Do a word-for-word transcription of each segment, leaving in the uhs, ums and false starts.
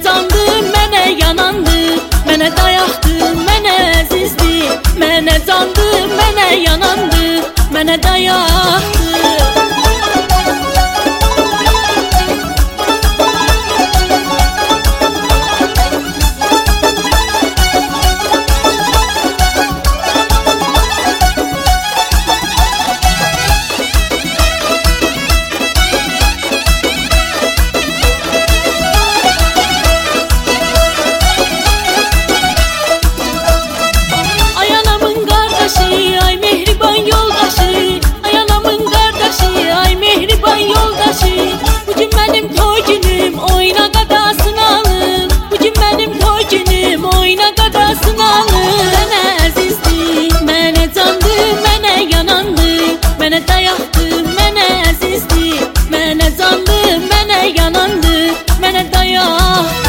candı, mənə yanandı, mənə dayaqdı, mənə əzizdi. Mənə candı, mənə yanandı, mənə dayaqdı. Bugün benim toy günüm, oyna gadasını alım. Bugün benim toy günüm, oyna gadasını alım. Mənə əzizdi, mənə candı, mənə yanandı, mənə dayaqdı, mənə əzizdi. Mənə candı, mənə yanandı, mənə dayaqdı.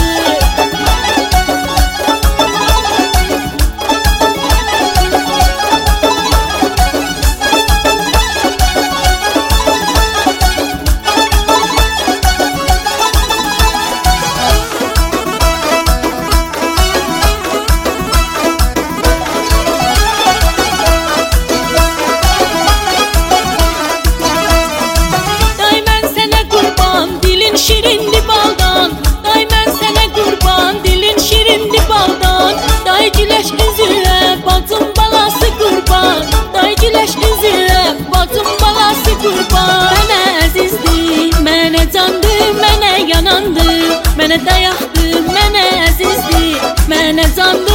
Şirindi baldan, day mən sənə qurban, dilin şirindi baldan. Day güləş üzülə, bacım balası qurban. Day güləş üzülə, bacım balası qurban. Mənə əzizdi, mənə candı, mənə yanandı, mənə dayaqdı, mənə əzizdi. Mənə candı,